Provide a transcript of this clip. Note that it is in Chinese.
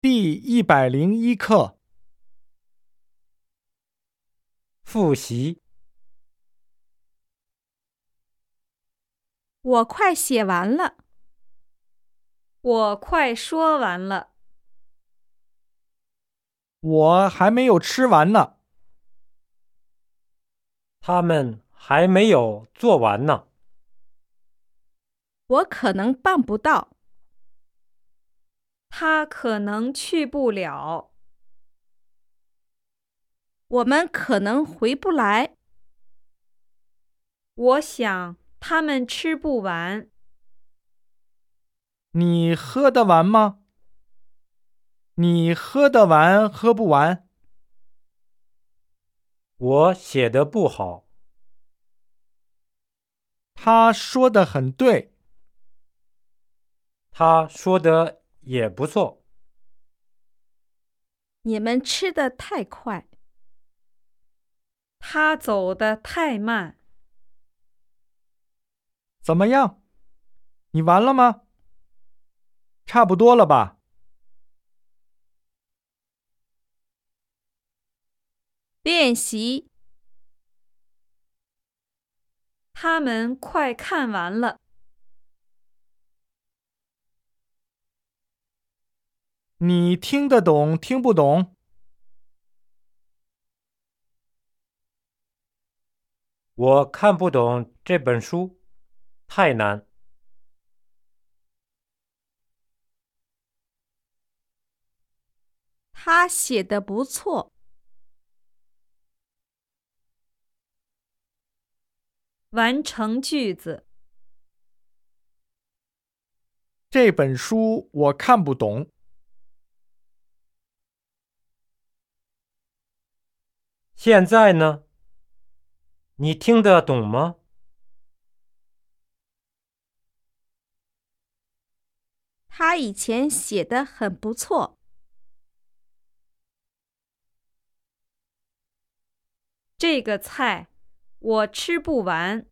第101课。 复习。 我快写完了。 我快说完了。 我还没有吃完呢。 他们还没有做完呢。 我可能办不到。 他可能去不了。 我们可能回不来。 我想他们吃不完。 你喝得完吗？你喝得完喝不完？ 我写得不好。 他说得很对。 他说的也不错。 你们吃得太快。 他走得太慢。 怎么样？你完了吗？差不多了吧？ 练习。 他们快看完了。 你听得懂听不懂？ 我看不懂这本书，太难。 他写得不错。 完成句子。 这本书我看不懂。 现在呢？你听得懂吗？ 他以前写得很不错。 这个菜我吃不完。